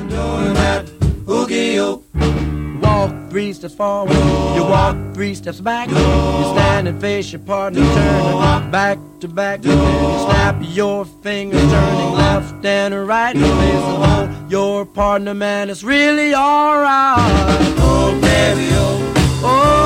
doing that oogie-oo. Walk 3 steps forward, you walk 3 steps back. You stand and face your partner, turn back to back. You snap your fingers, turning left and right. Face and hold your partner, man, it's really alright. Oh, baby, oh, oh.